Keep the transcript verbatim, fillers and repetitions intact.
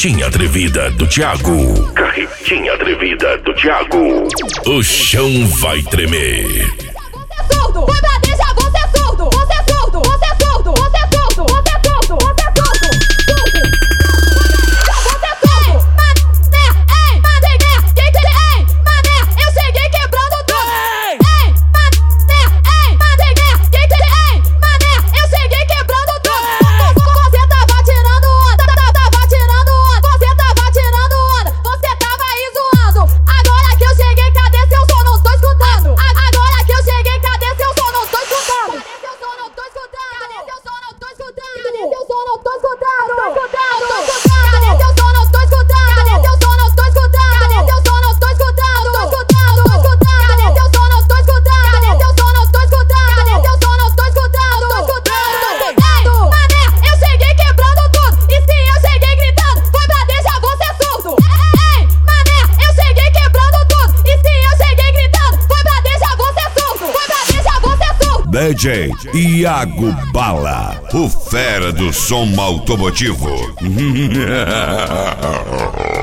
Carretinha atrevida do Thiago. Carretinha atrevida do Thiago. O chão vai tremer. Você é surdo, foi pra deixar você é surdo. Você é surdo, você é surdo, você é surdo, você é surdo, você é surdo, surdo. Você é surdo, mané, ei, mané, quem que ei, mané, eu cheguei quebrando tudo. Ei, mané, ei, mané, quem que ei, mané, eu cheguei quebrando tudo. Você tava tirando onda, tava tirando onda, você tava tirando onda, você tava aí zoando. Agora que eu cheguei, cadê seu som? Não tô escutando. Agora que eu cheguei, cadê seu som? Não tô escutando. Cadê seu som? Não tô escutando. Cadê seu som? Não tô escutando. Cadê seu som? Não tô escutando. Tô escutando. Tô escutando. Cadê seu som? Não tô escutando. Cadê seu som? Não tô escutando. Cadê seu som? Não tô escutando. Tô escutando. Tô escutando. Cadê seu som? Não tô escutando. Cadê seu som? Não tô escutando. Cadê seu som? Não tô escutando. Tô escutando. Tô escutando. Mané, eu cheguei quebrando tudo. E se eu cheguei gritando, foi pra deixar você surdo. Ei, mané, eu cheguei quebrando tudo. E se eu cheguei gritando, foi pra deixar você surdo. Foi pra deixar você surdo. D J Iago Bala, o fera do som automotivo.